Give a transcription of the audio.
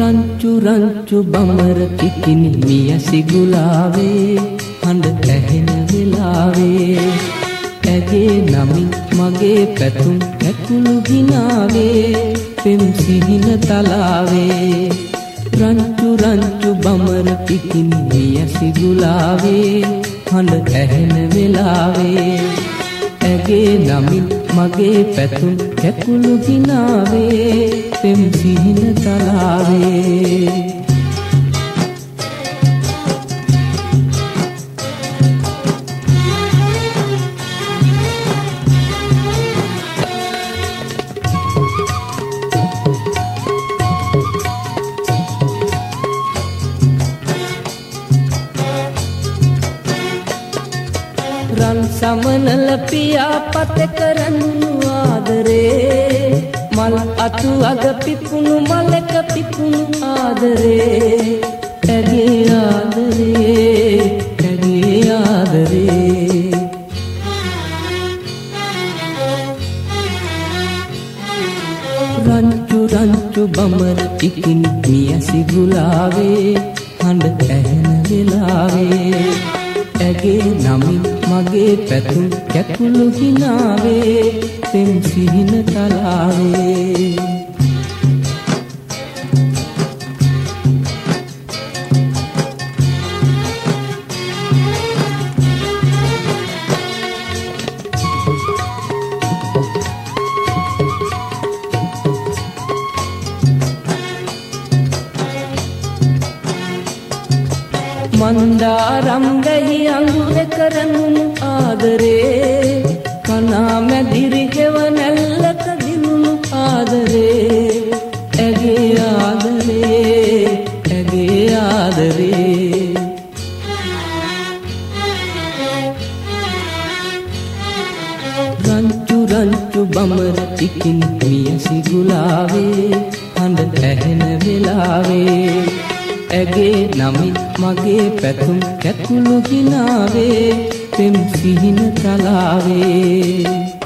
රංචු රංචු බමර කිකිනි මියසි ගුලාවේ හඬ ඇහෙන වෙලාවේ ඇගේ නමින් මගේ පැතුම් ඇකුළු හිනාවේ පෙම් සිහින තලාවේ රංචු රංචු බමර කිකිනි මියසි ගුලාවේ හඬ ඇහෙන වෙලාවේ ඇගේ නමින් මගේ පැතුම් ඇකුළු හිනාවේ පෙම් සිහින තලාවේ රන් සමනල පියා පත කරනු ආදරේ මල් අතු අග පිපුණු මලක පිපුණු ආදරේ ඇගේ ආදරේ ඇගේ ආදරේ රංචු රංචු බමර ඉකින් මියසි ගුලාවේ හඬ ඇහෙන වෙලාවේ ඇගේ නමින් මගේ පැතුම් කැකුළු හිනාවේ පෙම් සිහින තලාවේ මන්දාරම් ගහි අඟුර කරනුණු ආදරේ කනා මැදිරි හෙවණැල්ලක දිනුණු ආදරේ ඇගේ ආදරේ ඇගේ ආදරේ රංචු රංචු බමර ඉකින් මියසි ගුලාවේ හඬ ඇහෙන වෙලාවේ ඇගේ නමින් මගේ පැතුම් කැකුළු හිනාවේ පෙම් සිහින තලාවේ